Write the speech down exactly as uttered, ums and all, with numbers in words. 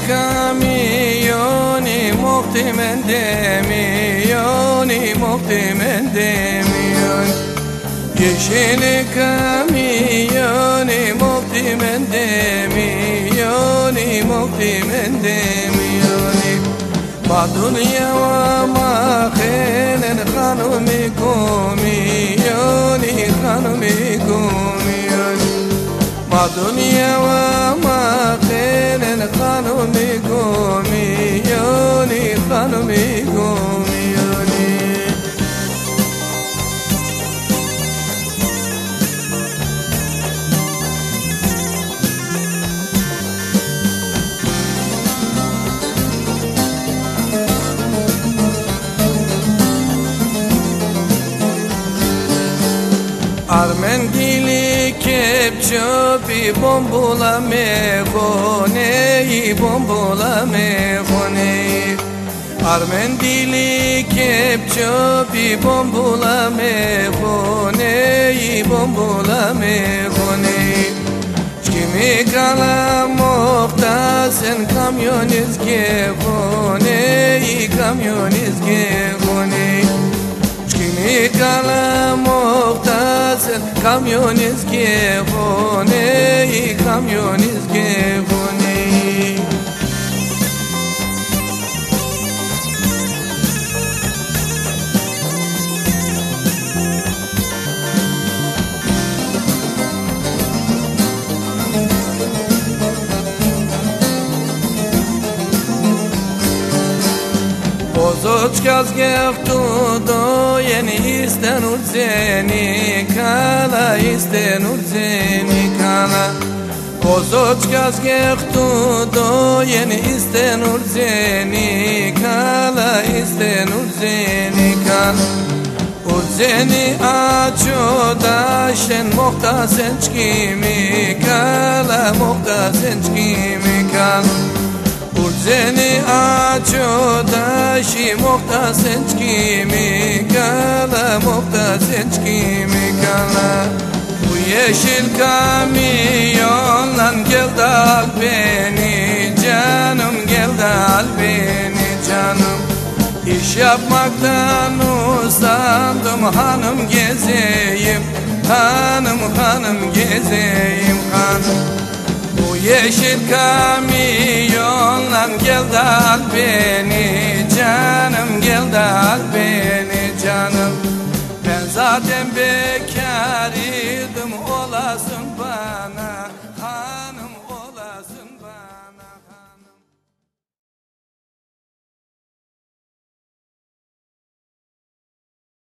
kamiyoni muhtimen demiyoni muhtimen demiyoni Yeşil kamiyoni muhtimen demiyoni muhtimen demiyoni Ma dünya ve ma khelen hanumi kumiyoni hanumi kumiyoni Ma dünya ve ma khelen hanumi kumiyoni hanumi kumiyoni Armen dili kepçopi bombula me khoneyi bombula me khoneyi Armen dili kepçopi bombula me khoneyi bombula me khoneyi Kimi kala muhtasen kamyonizge khoneyi kamyonizge khoneyi Kimi kala muhtasen kamyonizge khoneyi kamyonizge khoneyi Bozočkas gehtu do yeni isten urzeni kala isten urzeni kala Bozočkas gehtu do yeni isten urzeni kala isten urzeni kala Urzeni aço daşen muhtasen çkimi kala muhtasen çkimi kala Urzeni aço daşi muhtasen çkimi kala muhtasen çkimi kala Bu yeşil kamyonla gel de al beni canım gel de al beni canım İş yapmaktan usandım hanım gezeyim hanım hanım gezeyim hanım Bu yeşil kamyonla gel de al beni canım gel de al beni canım Ben zaten bekar idim olasın bana